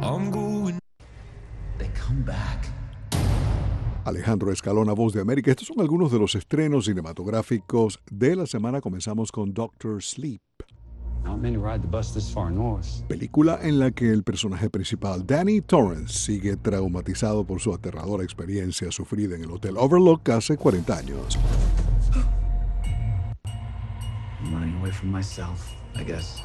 They come back. Alejandro Escalona, Voz de América. Estos son algunos de los estrenos cinematográficos de la semana. Comenzamos con Doctor Sleep, Not many ride the bus this far north. película en la que el personaje principal, Danny Torrance, sigue traumatizado por su aterradora experiencia sufrida en el Hotel Overlook hace 40 años. I'm running away from myself, I guess.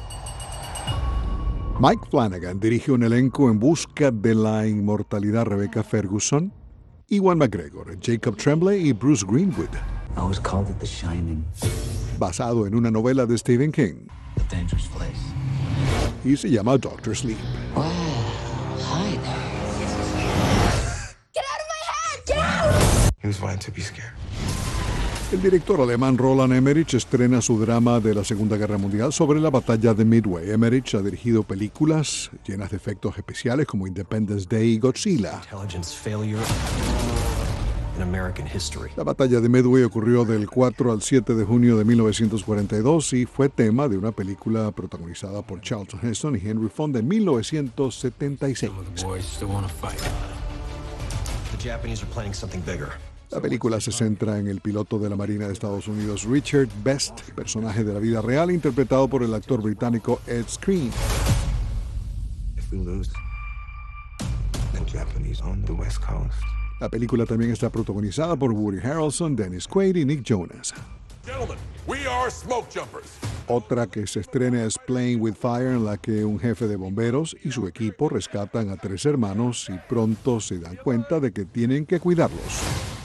Mike Flanagan dirige un elenco en busca de la inmortalidad. Rebecca Ferguson, Ewan McGregor, Jacob Tremblay y Bruce Greenwood, I was called it The Shining, basado en una novela de Stephen King, a dangerous place. y se llama Doctor Sleep. Oh, hi there. Get out of my head! Get out! He was wanting to be scared. El director alemán Roland Emmerich estrena su drama de la Segunda Guerra Mundial sobre la batalla de Midway. Emmerich ha dirigido películas llenas de efectos especiales como Independence Day y Godzilla. Intelligence failure in American history. La batalla de Midway ocurrió del 4 al 7 de junio de 1942 y fue tema de una película protagonizada por Charlton Heston y Henry Fonda en 1976. The boys still want to fight. The Japanese are planning something bigger. La película se centra en el piloto de la Marina de Estados Unidos, Richard Best, personaje de la vida real interpretado por el actor británico Ed Skrein. If we lose, the Japanese own the West Coast. La película también está protagonizada por Woody Harrelson, Dennis Quaid y Nick Jonas. Gentlemen, we are smoke jumpers. Otra que se estrena es Playing with Fire, en la que un jefe de bomberos y su equipo rescatan a 3 hermanos y pronto se dan cuenta de que tienen que cuidarlos.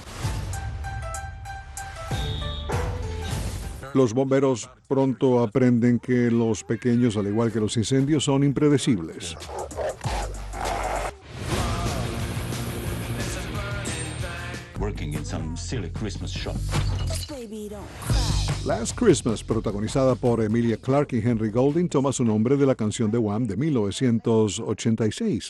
Los bomberos pronto aprenden que los pequeños, al igual que los incendios, son impredecibles. Working in some silly Christmas shop. Baby, don't cry. Last Christmas, protagonizada por Emilia Clarke y Henry Golding, toma su nombre de la canción de Wham de 1986.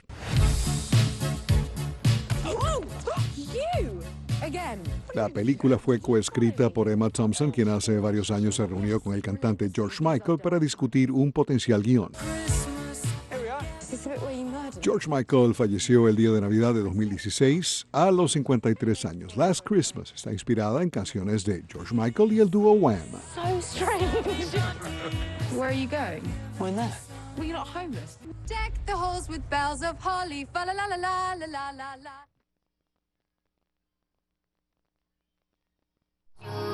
You! Again. La película fue coescrita por Emma Thompson, quien hace varios años se reunió con el cantante George Michael para discutir un potencial guión. Is this the bit where you murder? George Michael falleció el día de Navidad de 2016 a los 53 años. Last Christmas está inspirada en canciones de George Michael y el dúo Wham. So strange. Where are you going? Why not? Well, you're not homeless. Deck the halls with bells of holly. Fa la la la la la la la la.